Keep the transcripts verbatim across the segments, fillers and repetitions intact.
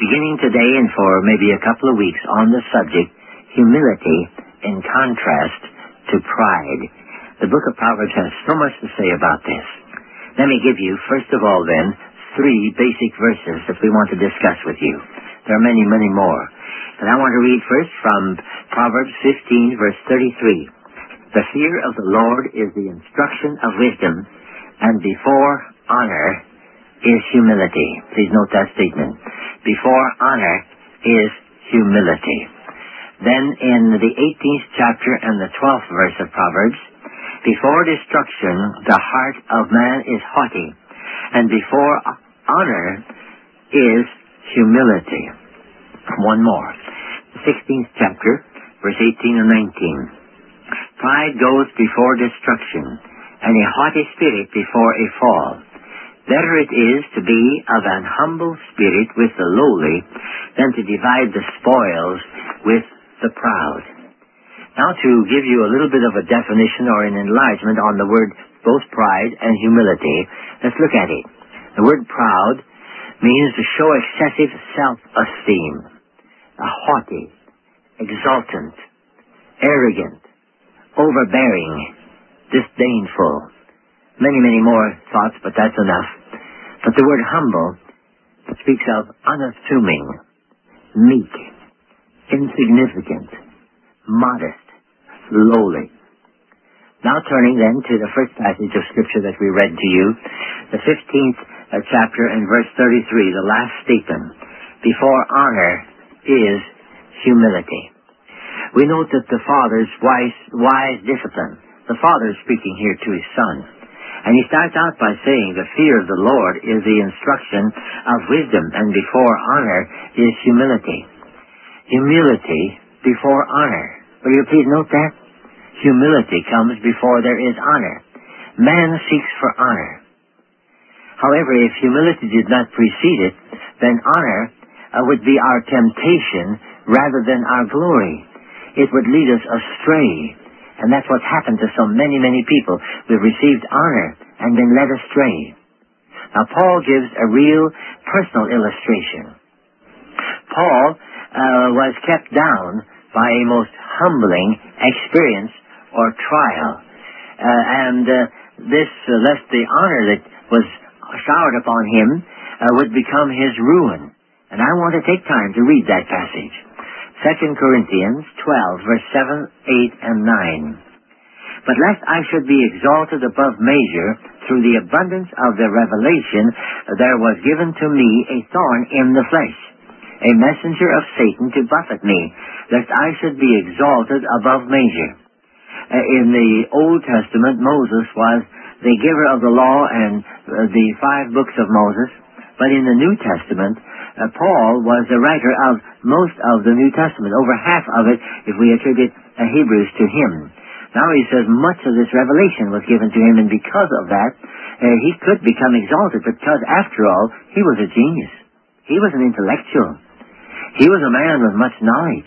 beginning today and for maybe a couple of weeks on the subject, humility in contrast to pride. The book of Proverbs has so much to say about this. Let me give you, first of all then, three basic verses that we want to discuss with you. There are many, many more. And I want to read first from Proverbs fifteen, verse thirty-three. The fear of the Lord is the instruction of wisdom, and before honor is humility. Please note that statement. Before honor is humility. Then in the eighteenth chapter and the twelfth verse of Proverbs, before destruction the heart of man is haughty, and before honor is humility. One more. The sixteenth chapter, verse eighteen and nineteen. Pride goes before destruction, and a haughty spirit before a fall. Better it is to be of an humble spirit with the lowly than to divide the spoils with the proud. Now to give you a little bit of a definition or an enlargement on the word both pride and humility, let's look at it. The word proud means to show excessive self-esteem, a haughty, exultant, arrogant, overbearing, disdainful. Many, many more thoughts, but that's enough. But the word humble speaks of unassuming, meek, insignificant, modest, lowly. Now turning then to the first passage of Scripture that we read to you, the fifteenth uh, chapter and verse thirty-three, the last statement. Before honor is humility. We note that the Father's wise, wise discipline, the Father is speaking here to His Son. And He starts out by saying the fear of the Lord is the instruction of wisdom, and before honor is humility. Humility before honor. Will you please note that? Humility comes before there is honor. Man seeks for honor. However, if humility did not precede it, then honor uh, would be our temptation rather than our glory. It would lead us astray. And that's what's happened to so many, many people. We've received honor and been led astray. Now, Paul gives a real personal illustration. Paul uh, was kept down by a most humbling experience or trial. Uh, and uh, this, uh, lest the honor that was showered upon him uh, would become his ruin. And I want to take time to read that passage. Second Corinthians twelve, verse seven, eight, and nine. But lest I should be exalted above measure, through the abundance of the revelation, there was given to me a thorn in the flesh, a messenger of Satan to buffet me, lest I should be exalted above measure. Uh, in the Old Testament, Moses was the giver of the law and uh, the five books of Moses. But in the New Testament, uh, Paul was the writer of most of the New Testament, over half of it, if we attribute uh, Hebrews to him. Now he says much of this revelation was given to him, and because of that, uh, he could become exalted, because after all, he was a genius. He was an intellectual. He was a man with much knowledge.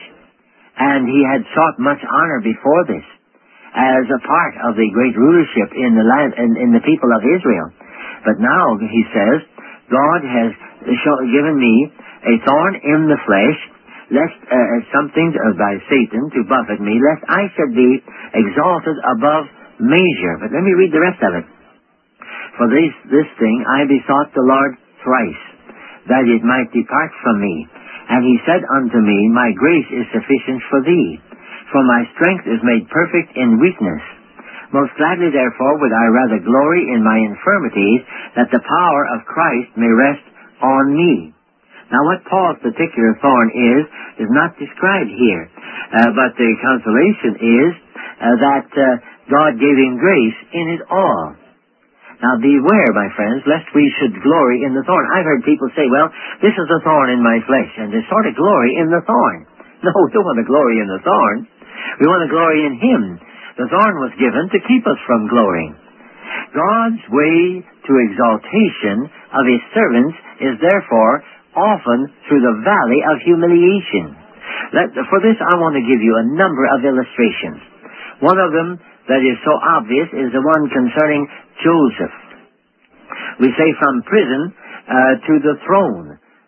And he had sought much honor before this, as a part of the great rulership in the land, in, in the people of Israel. But now, he says, God has show, given me a thorn in the flesh, lest uh, something uh, by Satan to buffet me, lest I should be exalted above measure. But let me read the rest of it. For this, this thing I besought the Lord thrice, that it might depart from me. And he said unto me, My grace is sufficient for thee, for my strength is made perfect in weakness. Most gladly therefore would I rather glory in my infirmities, that the power of Christ may rest on me. Now what Paul's particular thorn is, is not described here. Uh, but the consolation is uh, that uh, God gave him grace in it all. Now beware, my friends, lest we should glory in the thorn. I've heard people say, well, this is a thorn in my flesh, and there's sort of glory in the thorn. No, we don't want to glory in the thorn. We want to glory in him. The thorn was given to keep us from glorying. God's way to exaltation of his servants is therefore often through the valley of humiliation. Let, for this I want to give you a number of illustrations. One of them that is so obvious is the one concerning Joseph. We say from prison uh, to the throne,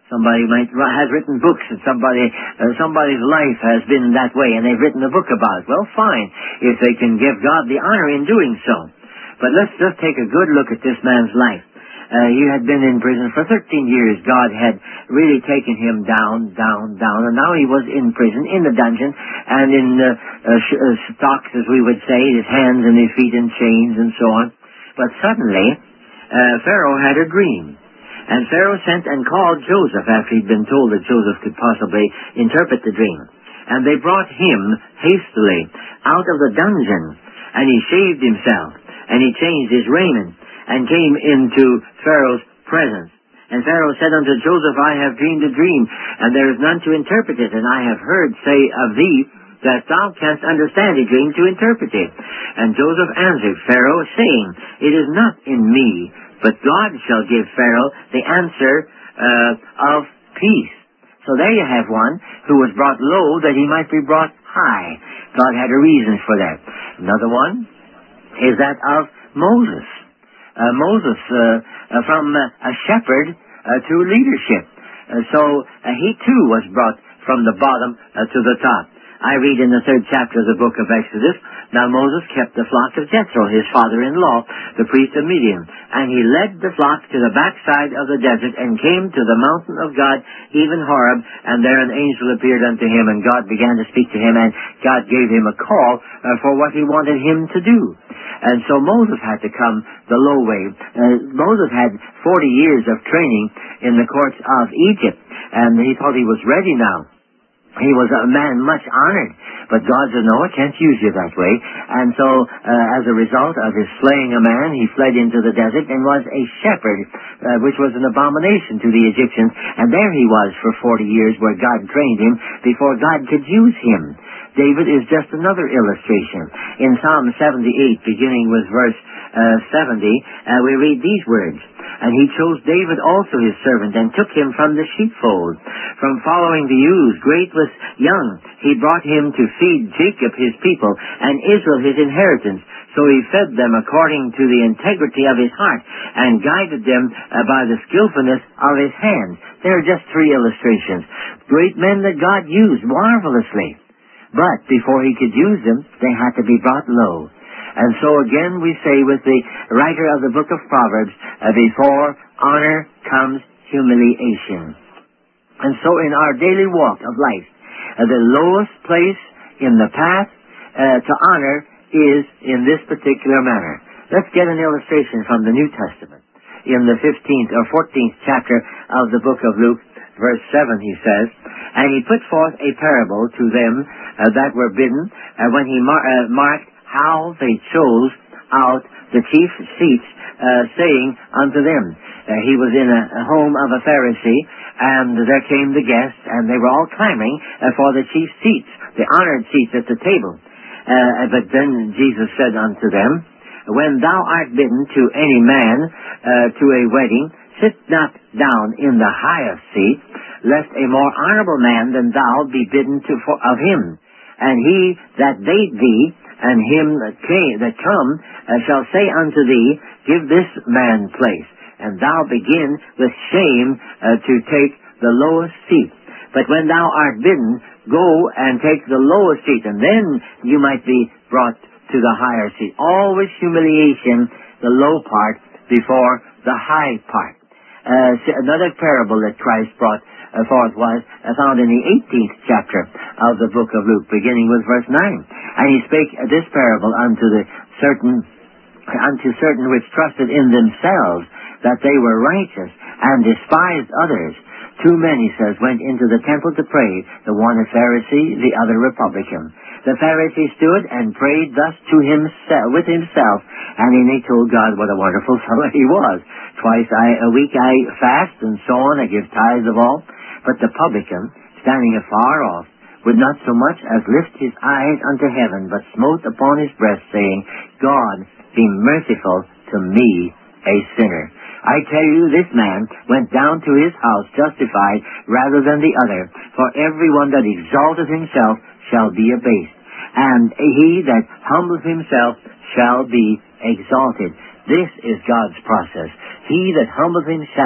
Somebody might has written books, and somebody uh, somebody's life has been that way, and they've written a book about it. Well, fine, if they can give God the honor in doing so. But let's just take a good look at this man's life. Uh, he had been in prison for thirteen years. God had really taken him down, down, down, and now he was in prison, in the dungeon, and in uh, uh, sh- uh, stocks, as we would say, his hands and his feet in chains and so on. But suddenly, uh, Pharaoh had a dream. And Pharaoh sent and called Joseph after he'd been told that Joseph could possibly interpret the dream. And they brought him hastily out of the dungeon, and he shaved himself, and he changed his raiment, and came into Pharaoh's presence. And Pharaoh said unto Joseph, I have dreamed a dream, and there is none to interpret it, and I have heard say of thee that thou canst understand a dream to interpret it. And Joseph answered Pharaoh, saying, It is not in me, but God shall give Pharaoh the answer uh, of peace. So there you have one who was brought low that he might be brought high. God had a reason for that. Another one is that of Moses. Uh, Moses, uh, uh, from uh, a shepherd uh, to leadership. Uh, so uh, he too was brought from the bottom uh, to the top. I read in the third chapter of the book of Exodus, Now Moses kept the flock of Jethro, his father-in-law, the priest of Midian. And he led the flock to the backside of the desert, and came to the mountain of God, even Horeb, and there an angel appeared unto him, and God began to speak to him, and God gave him a call uh, for what he wanted him to do. And so Moses had to come the low way. Uh, Moses had forty years of training in the courts of Egypt, and he thought he was ready now. He was a man much honored, but God said, no, I can't use you that way. And so, uh, as a result of his slaying a man, he fled into the desert and was a shepherd, uh, which was an abomination to the Egyptians. And there he was for forty years, where God trained him before God could use him. David is just another illustration. In Psalm seventy-eight, beginning with verse uh, seventy, uh, we read these words, And he chose David also his servant, and took him from the sheepfold. From following the ewes, great was young, he brought him to feed Jacob his people, and Israel his inheritance. So he fed them according to the integrity of his heart, and guided them uh, by the skillfulness of his hands. There are just three illustrations. Great men that God used marvelously. But before he could use them, they had to be brought low. And so again we say with the writer of the book of Proverbs, uh, before honor comes humiliation. And so in our daily walk of life, uh, the lowest place in the path uh, to honor is in this particular manner. Let's get an illustration from the New Testament. In the fifteenth or fourteenth chapter of the book of Luke, verse seven, he says, And he put forth a parable to them uh, that were bidden, uh, when he mar- uh, marked how they chose out the chief seats, uh, saying unto them, uh, he was in a, a home of a Pharisee, and there came the guests, and they were all clamoring uh, for the chief seats, the honored seats at the table. Uh, but then Jesus said unto them, When thou art bidden to any man uh, to a wedding, sit not down in the highest seat, lest a more honorable man than thou be bidden to for, of him. And he that bade thee, and him that came that come, uh, shall say unto thee, Give this man place, and thou begin with shame uh, to take the lowest seat. But when thou art bidden, go and take the lowest seat, and then you might be brought to the higher seat. Always humiliation, the low part before the high part. Uh, another parable that Christ brought uh, forth was uh, found in the eighteenth chapter of the book of Luke, beginning with verse nine. And he spake this parable unto the certain, unto certain which trusted in themselves that they were righteous, and despised others. Two men, he says, went into the temple to pray, the one a Pharisee, the other a publican. The Pharisee stood and prayed thus to himself, with himself, and he told God what a wonderful fellow he was. Twice I, a week I fast, and so on, I give tithes of all. But the publican, standing afar off, would not so much as lift his eyes unto heaven, but smote upon his breast, saying, God, be merciful to me, a sinner. I tell you, this man went down to his house justified rather than the other. For everyone that exalteth himself shall be abased, and he that humbleth himself shall be exalted. This is God's process. He that humbleth himself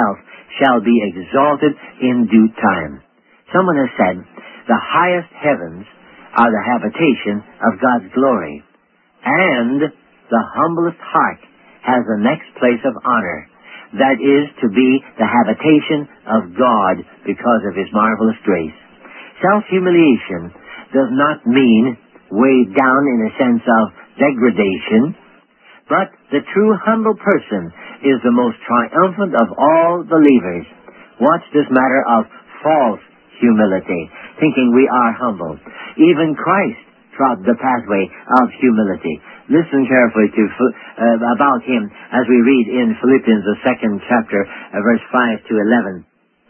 shall be exalted in due time. Someone has said, the highest heavens are the habitation of God's glory, and the humblest heart has the next place of honor, that is to be the habitation of God because of His marvelous grace. Self-humiliation does not mean weighed down in a sense of degradation, but the true humble person is the most triumphant of all believers. Watch this matter of false humility, thinking we are humble. Even Christ trod the pathway of humility. Listen carefully to uh, about Him as we read in Philippians, the second chapter, uh, verse five to eleven.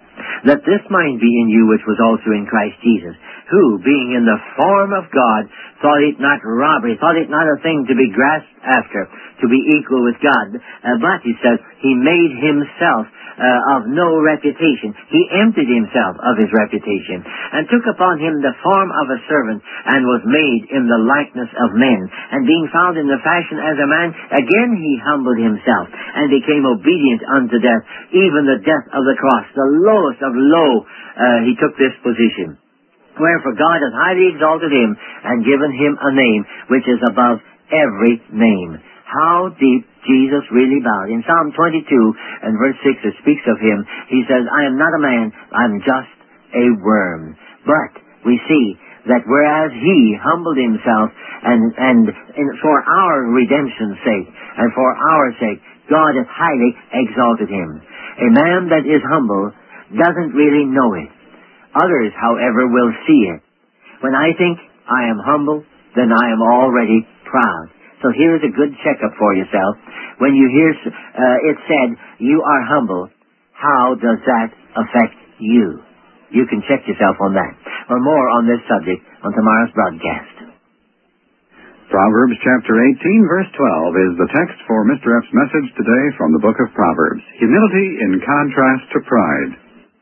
Let this mind be in you which was also in Christ Jesus, who, being in the form of God, thought it not robbery, thought it not a thing to be grasped after, to be equal with God. Uh, but, he says, He made Himself uh, of no reputation. He emptied Himself of His reputation, and took upon Him the form of a servant, and was made in the likeness of men. And being found in the fashion as a man, again He humbled Himself, and became obedient unto death, even the death of the cross. The lowest of low, uh, He took this position. Wherefore God hath highly exalted Him, and given Him a name which is above every name. How deep Jesus really bowed. In Psalm twenty-two and verse six, it speaks of Him. He says, I am not a man, I am just a worm. But we see that whereas He humbled Himself, and, and, and for our redemption's sake, and for our sake, God hath highly exalted Him. A man that is humble doesn't really know it. Others, however, will see it. When I think I am humble, then I am already proud. So here's a good checkup for yourself. When you hear uh, it said, you are humble, how does that affect you? You can check yourself on that. For more on this subject on tomorrow's broadcast. Proverbs chapter eighteen, verse twelve is the text for Mister F's message today from the book of Proverbs. Humility in contrast to pride.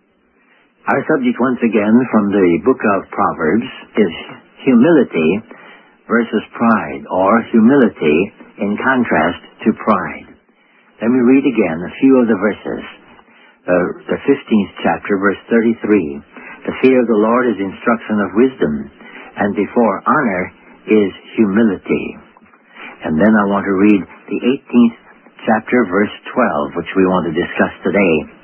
Our subject once again from the book of Proverbs is humility versus pride, or humility in contrast to pride. Let me read again a few of the verses. Uh, the fifteenth chapter, verse thirty-three. The fear of the Lord is instruction of wisdom, and before honor is humility. And then I want to read the eighteenth chapter, verse twelve, which we want to discuss today.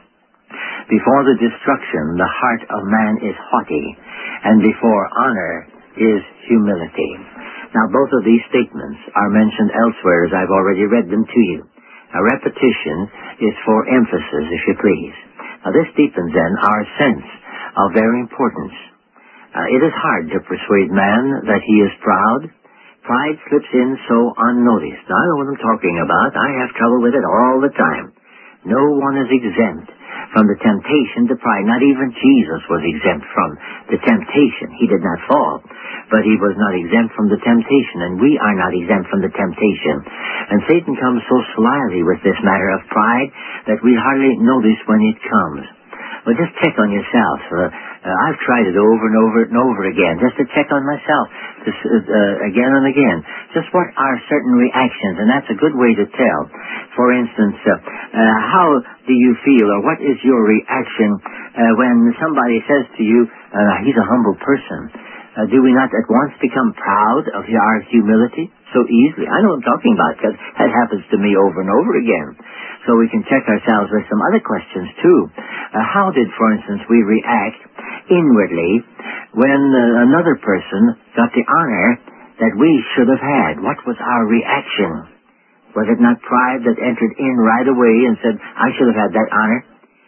Before the destruction, the heart of man is haughty, and before honor is humility. Now, both of these statements are mentioned elsewhere, as I've already read them to you. A repetition is for emphasis, if you please. Now, this deepens, then, our sense of their importance. Uh, it is hard to persuade man that he is proud. Pride slips in so unnoticed. Now, I know what I'm talking about. I have trouble with it all the time. No one is exempt from the temptation to pride. Not even Jesus was exempt from the temptation. He did not fall, but He was not exempt from the temptation, and we are not exempt from the temptation. And Satan comes so slyly with this matter of pride that we hardly notice when it comes. Well, just check on yourself. Uh, uh, I've tried it over and over and over again, just to check on myself, just, uh, again and again. Just what are certain reactions, and that's a good way to tell. For instance, uh, uh, how do you feel, or what is your reaction uh, when somebody says to you, uh, he's a humble person? Uh, do we not at once become proud of our humility so easily? I know what I'm talking about, because that happens to me over and over again. So we can check ourselves with some other questions, too. Uh, how did, for instance, we react inwardly when uh, another person got the honor that we should have had? What was our reaction? Was it not pride that entered in right away and said, I should have had that honor?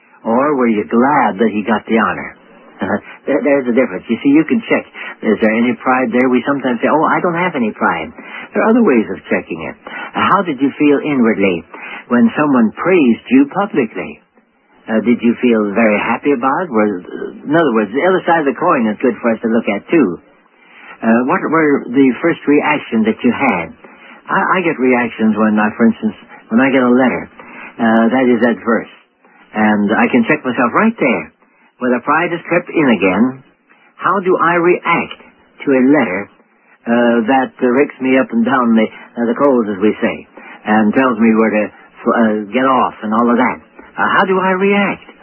Or were you glad that he got the honor? Uh, there, there's a difference. You see, you can check. Is there any pride there? We sometimes say, oh, I don't have any pride. There are other ways of checking it. Uh, how did you feel inwardly when someone praised you publicly? Uh, did you feel very happy about it? Was, in other words, the other side of the coin is good for us to look at, too. Uh, what were the first reactions that you had? I, I get reactions when, I, for instance, when I get a letter uh, that is adverse. And I can check myself right there. Whether pride has crept in again, how do I react to a letter uh, that uh, rakes me up and down the, uh, the coals, as we say, and tells me where to uh, get off and all of that? Uh, how do I react?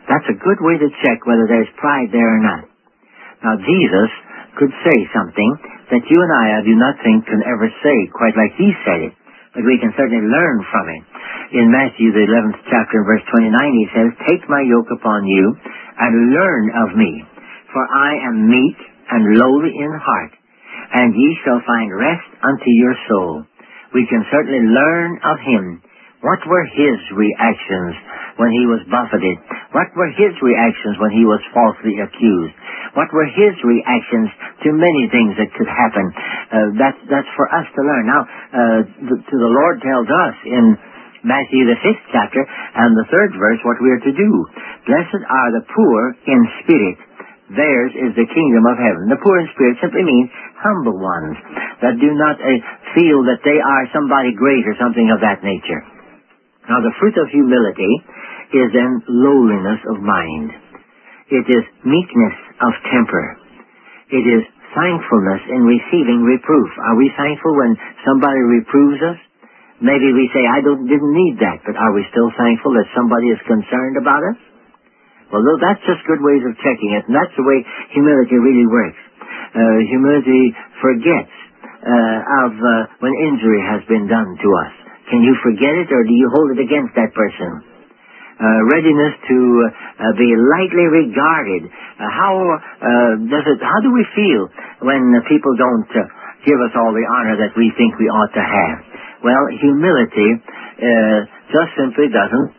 That's a good way to check whether there's pride there or not. Now, Jesus could say something that you and I, I do not think, can ever say quite like he said it, but we can certainly learn from it. In Matthew, the eleventh chapter, verse twenty-nine, he says, "Take my yoke upon you and learn of me, for I am meek and lowly in heart, and ye shall find rest unto your soul." We can certainly learn of him. What were his reactions when he was buffeted? What were his reactions when he was falsely accused? What were his reactions to many things that could happen? Uh, that's, that's for us to learn. Now, uh, the, to the Lord tells us in Matthew the fifth chapter and the third verse what we are to do. "Blessed are the poor in spirit. Theirs is the kingdom of heaven." The poor in spirit simply means humble ones that do not uh, feel that they are somebody great or something of that nature. Now, the fruit of humility is then lowliness of mind. It is meekness of temper. It is thankfulness in receiving reproof. Are we thankful when somebody reproves us? Maybe we say, I don't, didn't need that, but are we still thankful that somebody is concerned about us? Well, that's just good ways of checking it, and that's the way humility really works. Uh, humility forgets uh, of uh, when injury has been done to us. Can you forget it, or do you hold it against that person? Uh, readiness to uh, be lightly regarded. Uh, how uh, does it? How do we feel when uh, people don't uh, give us all the honor that we think we ought to have? Well, humility uh, just simply doesn't.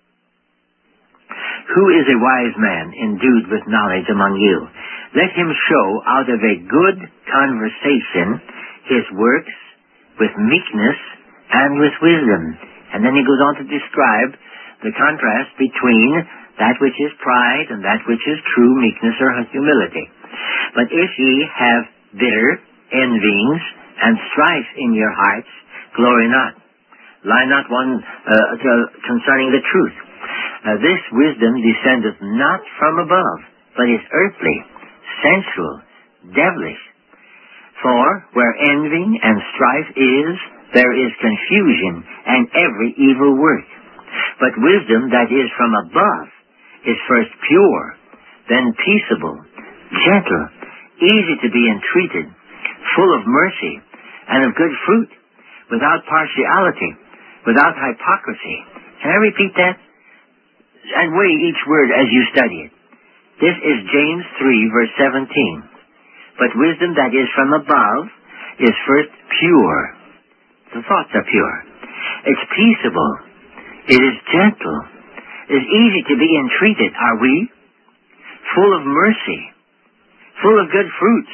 "Who is a wise man endued with knowledge among you? Let him show out of a good conversation his works with meekness and with wisdom." And then he goes on to describe the contrast between that which is pride and that which is true meekness or humility. "But if ye have bitter envyings and strife in your hearts, glory not. Lie not one uh, concerning the truth. Uh, this wisdom descendeth not from above, but is earthly, sensual, devilish. For where envy and strife is, there is confusion and every evil work. But wisdom that is from above is first pure, then peaceable, gentle, easy to be entreated, full of mercy and of good fruit, without partiality, without hypocrisy." Can I repeat that? And weigh each word as you study it. This is James three, verse seventeen. "But wisdom that is from above is first pure." The thoughts are pure. It's peaceable. It is gentle. It is easy to be entreated. Are we? Full of mercy. Full of good fruits.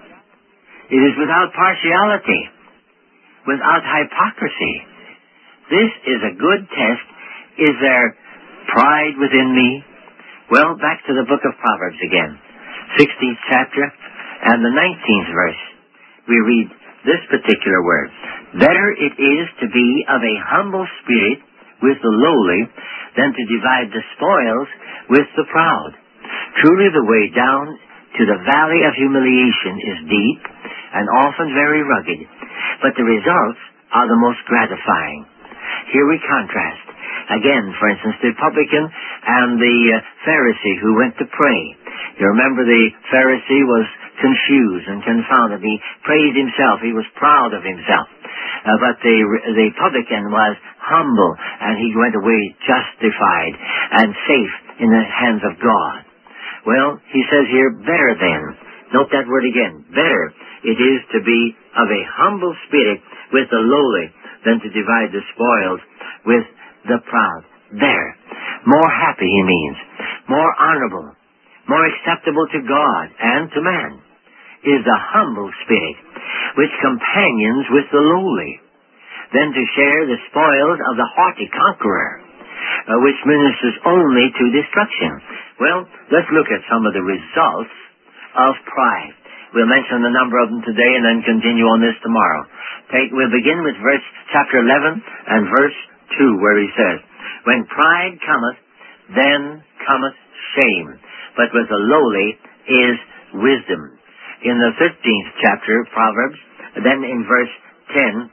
It is without partiality. Without hypocrisy. This is a good test. Is there pride within me? Well, back to the book of Proverbs again. sixteenth chapter and the nineteenth verse. We read this particular word. "Better it is to be of a humble spirit with the lowly than to divide the spoils with the proud. Truly the way down to the valley of humiliation is deep and often very rugged, but the results are the most gratifying." Here we contrast. Again, for instance, the publican and the uh, Pharisee who went to pray. You remember the Pharisee was confused and confounded. He praised himself. He was proud of himself. Uh, but the, the publican was humble, and he went away justified and safe in the hands of God. Well, he says here, better then. Note that word again. Better it is to be of a humble spirit with the lowly than to divide the spoils with the proud. There. More happy, he means. More honorable. More acceptable to God and to man is the humble spirit, which companions with the lowly, than to share the spoils of the haughty conqueror, uh, which ministers only to destruction. Well, let's look at some of the results of pride. We'll mention a number of them today and then continue on this tomorrow. Take, we'll begin with verse chapter eleven and verse two, where he says, "When pride cometh, then cometh shame, but with the lowly is wisdom." In the fifteenth chapter of Proverbs, then in verse ten,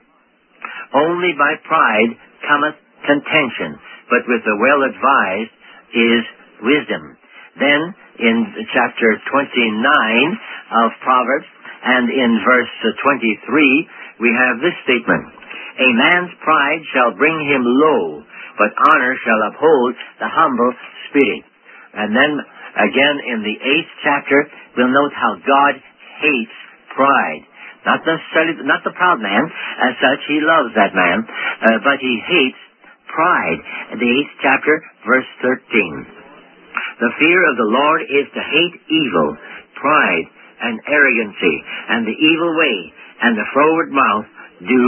"Only by pride cometh contention, but with the well-advised is wisdom. Then, in chapter twenty-nine of Proverbs, and in verse twenty-three, we have this statement: A man's pride shall bring him low, but honor shall uphold the humble spirit. And then, again, in the eighth chapter, we'll note how God hates pride. Not necessarily, not the proud man. As such, he loves that man, uh, but he hates pride. In the eighth chapter, verse thirteen. The fear of the Lord is to hate evil, pride, and arrogancy, and the evil way, and the froward mouth do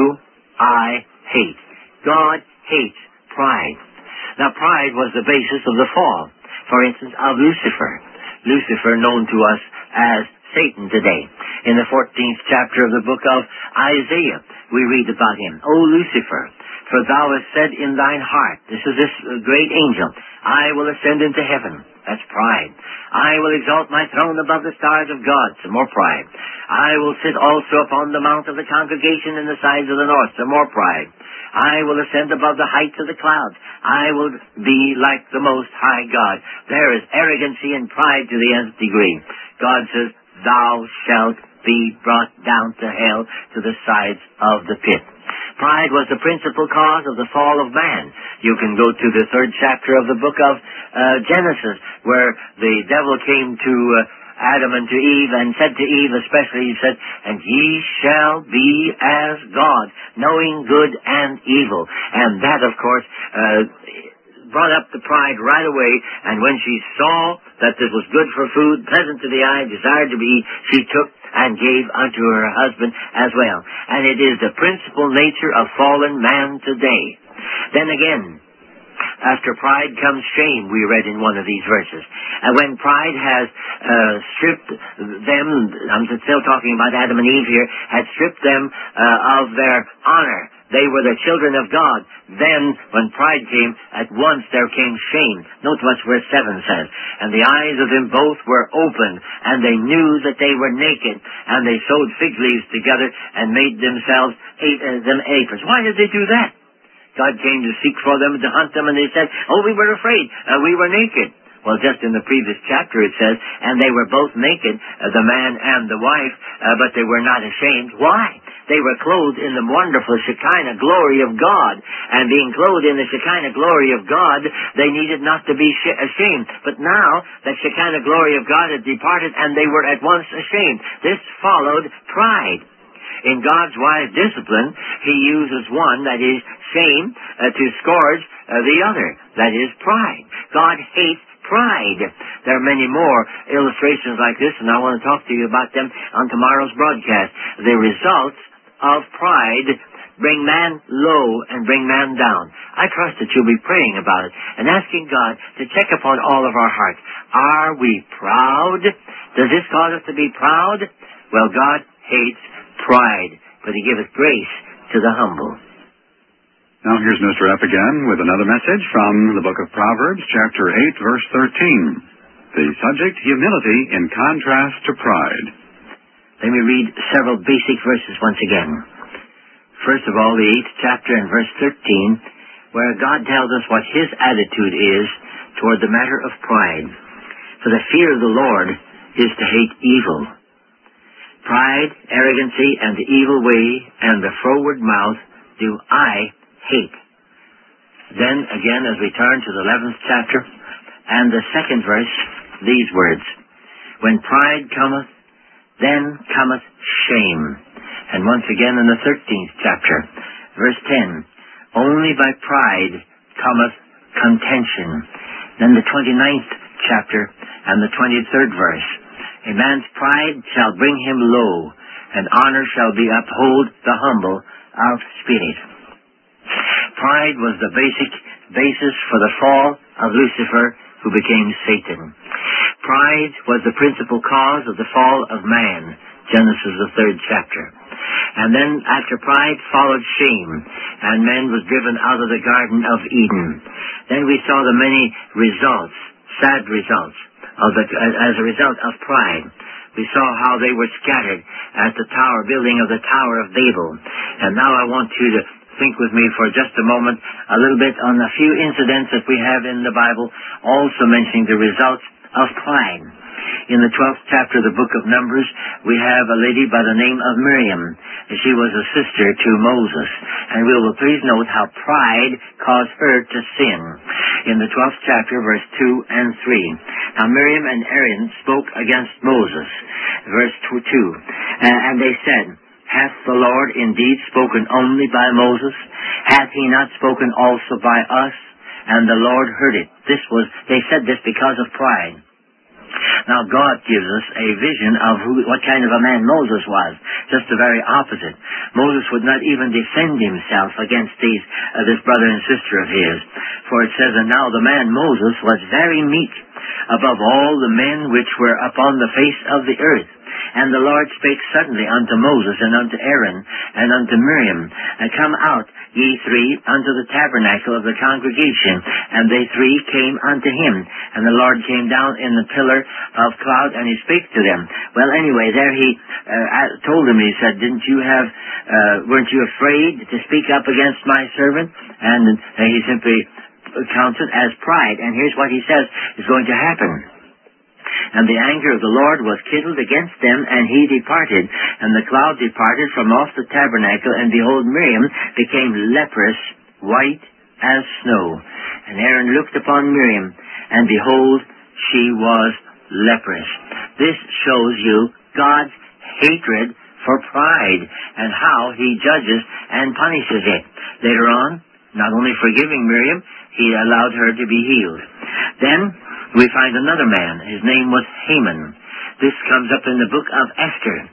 I hate. God hates pride. Now, pride was the basis of the fall, for instance, of Lucifer. Lucifer, known to us as Satan today. In the fourteenth chapter of the book of Isaiah, we read about him. O Lucifer, for thou hast said in thine heart, this is this great angel, I will ascend into heaven. That's pride. I will exalt my throne above the stars of God. Some more pride. I will sit also upon the mount of the congregation in the sides of the north. Some more pride. I will ascend above the heights of the clouds. I will be like the Most High God. There is arrogancy and pride to the nth degree. God says, thou shalt be brought down to hell, to the sides of the pit. Pride was the principal cause of the fall of man. You can go to the third chapter of the book of uh, Genesis, where the devil came to uh, Adam and to Eve and said to Eve especially, he said, and ye shall be as God, knowing good and evil. And that, of course, uh, brought up the pride right away, and when she saw that this was good for food, pleasant to the eye, desired to be eaten, she took and gave unto her husband as well. And it is the principal nature of fallen man today. Then again, after pride comes shame, we read in one of these verses. And when pride has uh, stripped them, I'm still talking about Adam and Eve here, had stripped them uh, of their honor, they were the children of God. Then, when pride came, at once there came shame. Note what verse seven says. And the eyes of them both were opened, and they knew that they were naked, and they sewed fig leaves together, and made themselves uh, them aprons. Why did they do that? God came to seek for them, to hunt them, and they said, oh, we were afraid, uh, we were naked. Well, just in the previous chapter it says, and they were both naked, uh, the man and the wife, uh, but they were not ashamed. Why? They were clothed in the wonderful Shekinah glory of God. And being clothed in the Shekinah glory of God, they needed not to be sh- ashamed. But now, that Shekinah glory of God had departed, and they were at once ashamed. This followed pride. In God's wise discipline, He uses one, that is, shame, uh, to scourge uh, the other, that is, pride. God hates pride. There are many more illustrations like this, and I want to talk to you about them on tomorrow's broadcast. The results of pride bring man low and bring man down. I trust that you'll be praying about it and asking God to check upon all of our hearts. Are we proud? Does this cause us to be proud? Well, God hates pride, but He giveth grace to the humble. Now here's Mister Epp again with another message from the book of Proverbs, chapter eight, verse thirteen. The subject, humility in contrast to pride. Let me read several basic verses once again. First of all, the eighth chapter and verse thirteen, where God tells us what His attitude is toward the matter of pride. For the fear of the Lord is to hate evil. Pride, arrogancy, and the evil way, and the froward mouth do I hate. Then, again, as we turn to the eleventh chapter, and the second verse, these words, when pride cometh, then cometh shame. And once again in the thirteenth chapter, verse ten, only by pride cometh contention. Then the twenty-ninth chapter and the twenty-third verse, a man's pride shall bring him low, and honor shall be uphold the humble of spirit. Pride was the basic basis for the fall of Lucifer, who became Satan. Pride was the principal cause of the fall of man, Genesis the third chapter. And then after pride followed shame, and man was driven out of the Garden of Eden. Then we saw the many results, sad results, of the, as a result of pride. We saw how they were scattered at the tower, building of the Tower of Babel. And now I want you to think with me for just a moment a little bit on a few incidents that we have in the Bible, also mentioning the results of pride. In the twelfth chapter of the book of Numbers, we have a lady by the name of Miriam. She was a sister to Moses. And we will please note how pride caused her to sin. In the twelfth chapter, verse two and three. Now Miriam and Aaron spoke against Moses. Verse two. And they said, Hath the Lord indeed spoken only by Moses? Hath he not spoken also by us? And the Lord heard it. This was, they said this because of pride. Now God gives us a vision of who, what kind of a man Moses was. Just the very opposite. Moses would not even defend himself against these, uh, this brother and sister of his. For it says, And now the man Moses was very meek above all the men which were upon the face of the earth. And the Lord spake suddenly unto Moses and unto Aaron and unto Miriam, and Come out, ye three, unto the tabernacle of the congregation. And they three came unto him. And the Lord came down in the pillar of cloud, and he spake to them. Well, anyway, there he uh, told them, he said, Didn't you have, uh, weren't you afraid to speak up against my servant? And uh, he simply counts it as pride. And here's what he says is going to happen. And the anger of the Lord was kindled against them, and he departed. And the cloud departed from off the tabernacle, and behold, Miriam became leprous, white as snow. And Aaron looked upon Miriam, and behold, she was leprous. This shows you God's hatred for pride, and how he judges and punishes it. Later on, not only forgiving Miriam, he allowed her to be healed. Then, we find another man. His name was Haman. This comes up in the book of Esther.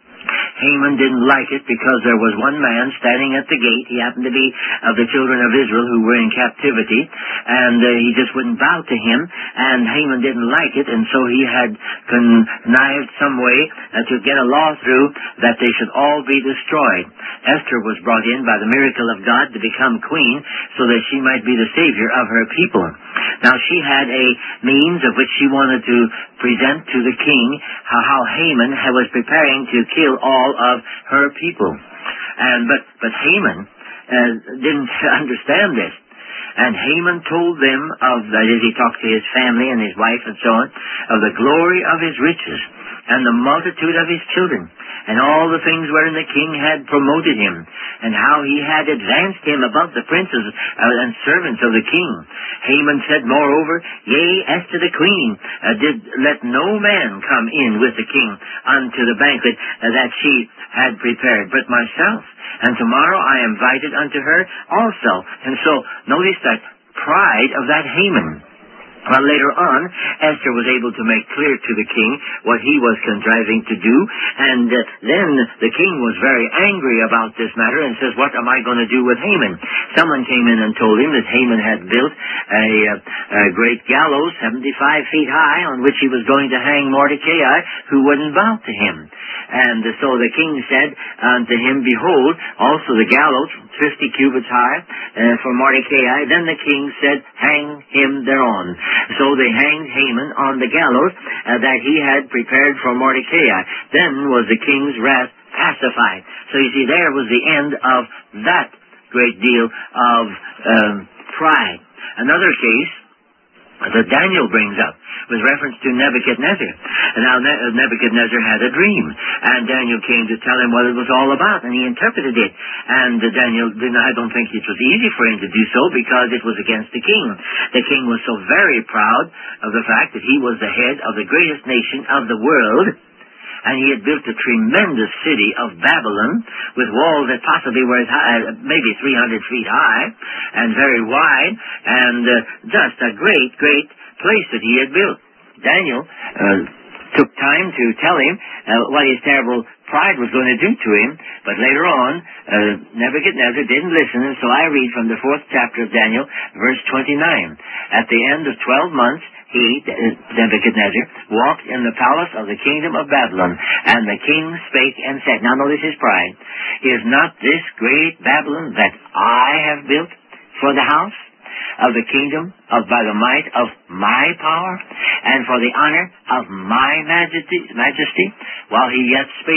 Haman didn't like it because there was one man standing at the gate. He happened to be of the children of Israel who were in captivity, and uh, he just wouldn't bow to him, and Haman didn't like it, and so he had connived some way uh, to get a law through that they should all be destroyed. Esther was brought in by the miracle of God to become queen so that she might be the savior of her people. Now she had a means of which she wanted to present to the king how, how Haman was preparing to kill all of her people. And but but Haman uh, didn't understand this. And Haman told them of, that is, he talked to his family and his wife and so on, of the glory of his riches and the multitude of his children, and all the things wherein the king had promoted him, and how he had advanced him above the princes and servants of the king. Haman said, moreover, Yea, as to the queen, uh, did let no man come in with the king unto the banquet uh, that she had prepared, but myself. And tomorrow I am invited unto her also. And so, notice that pride of that Haman. Well, later on, Esther was able to make clear to the king what he was contriving to do, and uh, then the king was very angry about this matter and says, what am I going to do with Haman? Someone came in and told him that Haman had built a, uh, a great gallows, seventy-five feet high, on which he was going to hang Mordecai, who wouldn't bow to him. And uh, so the king said unto him, Behold, also the gallows, fifty cubits high, uh, for Mordecai. Then the king said, Hang him thereon. So they hanged Haman on the gallows uh, that he had prepared for Mordecai. Then was the king's wrath pacified. So you see, there was the end of that great deal of um, pride. Another case that Daniel brings up with reference to Nebuchadnezzar. And now Nebuchadnezzar had a dream, and Daniel came to tell him what it was all about, and he interpreted it. And Daniel, I don't think it was easy for him to do so, because it was against the king. The king was so very proud of the fact that he was the head of the greatest nation of the world, and he had built a tremendous city of Babylon with walls that possibly were as high, maybe three hundred feet high and very wide, and uh, just a great, great place that he had built. Daniel uh, took time to tell him uh, what his terrible pride was going to do to him, but later on, uh, Nebuchadnezzar didn't listen, and so I read from the fourth chapter of Daniel, verse twenty-nine. At the end of twelve months, he, Nebuchadnezzar, walked in the palace of the kingdom of Babylon, and the king spake and said, now notice his pride, Is not this great Babylon that I have built for the house of the kingdom of by the might of my power, and for the honor of my majesty? majesty? While he yet spake,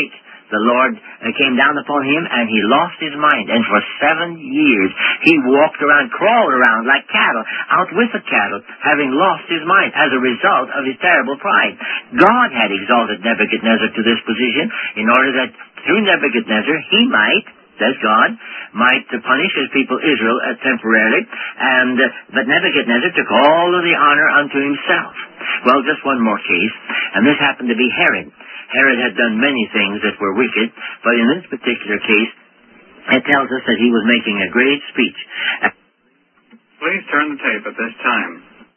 the Lord uh, came down upon him, and he lost his mind. And for seven years, he walked around, crawled around like cattle, out with the cattle, having lost his mind as a result of his terrible pride. God had exalted Nebuchadnezzar to this position in order that through Nebuchadnezzar, he might, says God, might punish his people Israel uh, temporarily, and uh, but Nebuchadnezzar took all of the honor unto himself. Well, just one more case, and this happened to be Herod. Herod had done many things that were wicked, but in this particular case, it tells us that he was making a great speech. Please turn the tape at this time.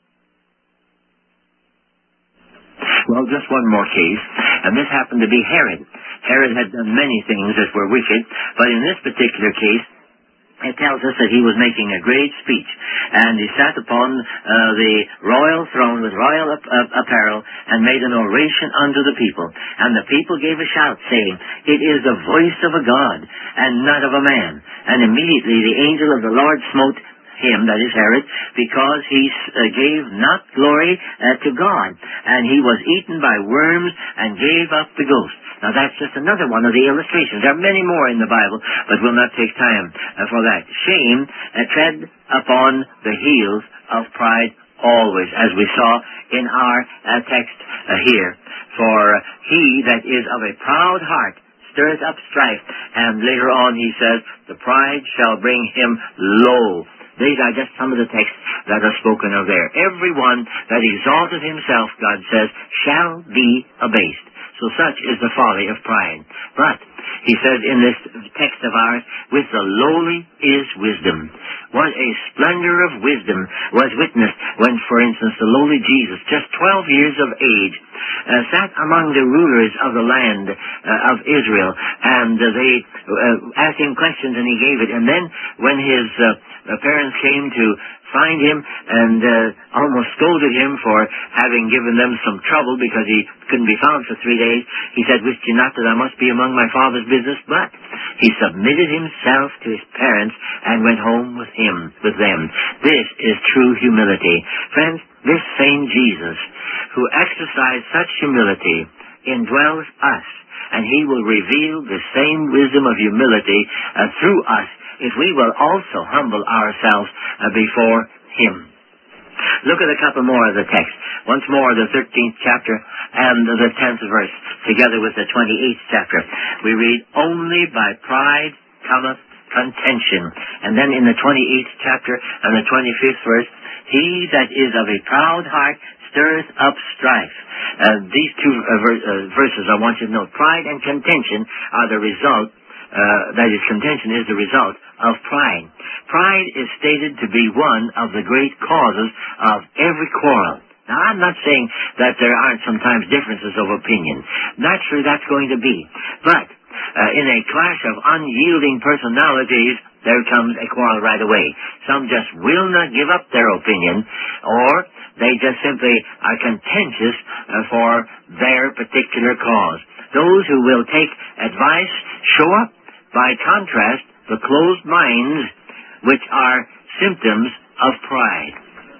Well, just one more case, and this happened to be Herod. Herod had done many things that were wicked, but in this particular case, it tells us that he was making a great speech, and he sat upon uh, the royal throne with royal ap- ap- apparel and made an oration unto the people. And the people gave a shout, saying, "It is the voice of a God, and not of a man." And immediately the angel of the Lord smote him, that is Herod, because he uh, gave not glory uh, to God, and he was eaten by worms and gave up the ghost. Now that's just another one of the illustrations. There are many more in the Bible, but we'll not take time uh, for that. Shame uh, tread upon the heels of pride always, as we saw in our uh, text uh, here. For uh, he that is of a proud heart stirs up strife, and later on he says, the pride shall bring him low. These are just some of the texts that are spoken of there. Everyone that exalteth himself, God says, shall be abased. So such is the folly of pride. But, he says in this text of ours, with the lowly is wisdom. What a splendor of wisdom was witnessed when, for instance, the lowly Jesus, just twelve years of age, uh, sat among the rulers of the land uh, of Israel, and uh, they uh, asked him questions and he gave it. And then when his uh, parents came to find him and uh, almost scolded him for having given them some trouble because he couldn't be found for three days, he said, "Wist ye not that I must be among my father's business?" But he submitted himself to his parents and went home with him, with them. This is true humility. Friends, this same Jesus who exercised such humility indwells us, and he will reveal the same wisdom of humility uh, through us if we will also humble ourselves uh, before him. Look at a couple more of the text. Once more, the thirteenth chapter and the tenth verse, together with the twenty-eighth chapter. We read, "Only by pride cometh contention." And then in the twenty-eighth chapter and the twenty-fifth verse, "He that is of a proud heart stirreth up strife." Uh, these two uh, ver- uh, verses I want you to note. Pride and contention are the result Uh, that is, contention is the result of pride. Pride is stated to be one of the great causes of every quarrel. Now, I'm not saying that there aren't sometimes differences of opinion. Naturally, that's going to be. But uh, in a clash of unyielding personalities, there comes a quarrel right away. Some just will not give up their opinion, or they just simply are contentious uh, for their particular cause. Those who will take advice show up. By contrast, the closed minds, which are symptoms of pride.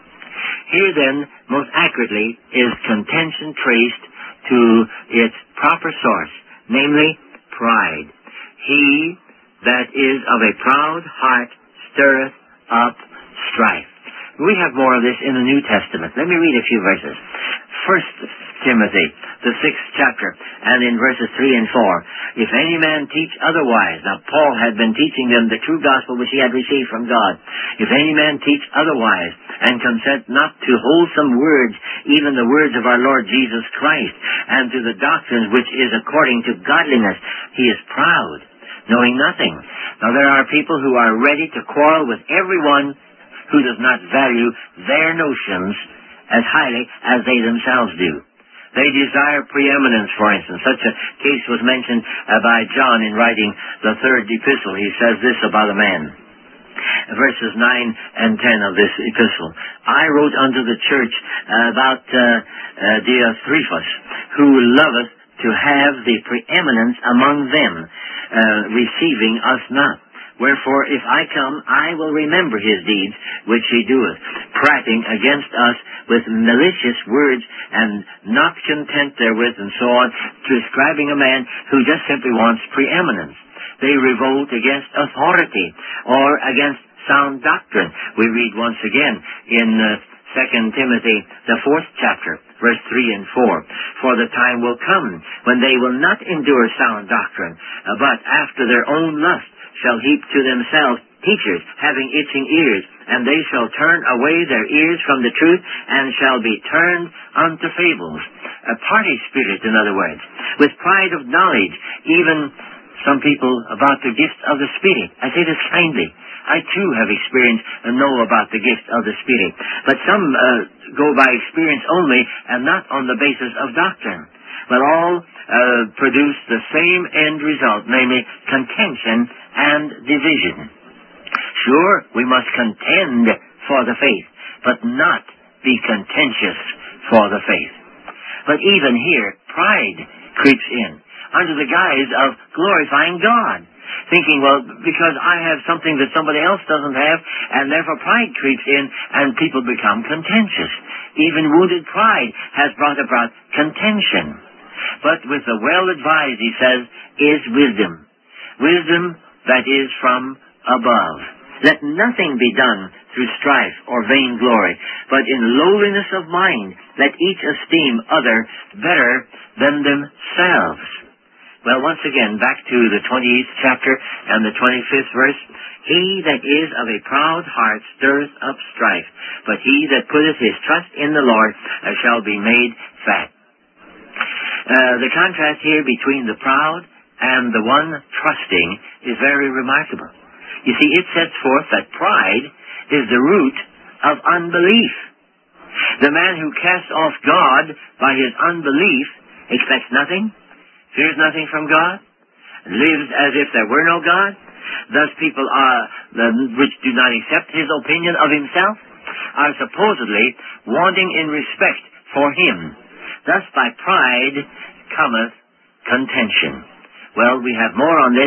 Here then, most accurately, is contention traced to its proper source, namely, pride. He that is of a proud heart stirreth up strife. We have more of this in the New Testament. Let me read a few verses. First Timothy, the sixth chapter, and in verses three and four. "If any man teach otherwise," now Paul had been teaching them the true gospel which he had received from God. "If any man teach otherwise, and consent not to wholesome words, even the words of our Lord Jesus Christ, and to the doctrines which is according to godliness, he is proud, knowing nothing." Now there are people who are ready to quarrel with everyone who does not value their notions as highly as they themselves do. They desire preeminence, for instance. Such a case was mentioned uh, by John in writing the third epistle. He says this about a man. Verses nine and ten of this epistle. "I wrote unto the church uh, about uh, uh, Diotrephes, who loveth to have the preeminence among them, uh, receiving us not. Wherefore, if I come, I will remember his deeds which he doeth, prating against us with malicious words, and not content therewith, and so on, describing a man who just simply wants preeminence. They revolt against authority, or against sound doctrine. We read once again in uh, Second Timothy, the fourth chapter, verse three and four. For the time will come when they will not endure sound doctrine, uh, but after their own lust shall heap to themselves teachers having itching ears, and they shall turn away their ears from the truth, and shall be turned unto fables. A party spirit, in other words, with pride of knowledge, even some people about the gift of the Spirit. I say this kindly. I too have experienced and know about the gift of the Spirit. But some uh, go by experience only and not on the basis of doctrine. But all uh, produce the same end result, namely contention and division. Sure, we must contend for the faith, but not be contentious for the faith. But even here, pride creeps in, under the guise of glorifying God, thinking, well, because I have something that somebody else doesn't have, and therefore pride creeps in, and people become contentious. Even wounded pride has brought about contention. But with the well-advised, he says, is wisdom. Wisdom that is from above. Let nothing be done through strife or vainglory, but in lowliness of mind let each esteem other better than themselves. Well, once again, back to the twenty-eighth chapter and the twenty-fifth verse. He that is of a proud heart stirreth up strife, but he that putteth his trust in the Lord uh, shall be made fat. Uh, the contrast here between the proud and the one trusting is very remarkable. You see, it sets forth that pride is the root of unbelief. The man who casts off God by his unbelief expects nothing, fears nothing from God, lives as if there were no God. Thus people are, which do not accept his opinion of himself, are supposedly wanting in respect for him. Thus by pride cometh contention. Well, we have more on this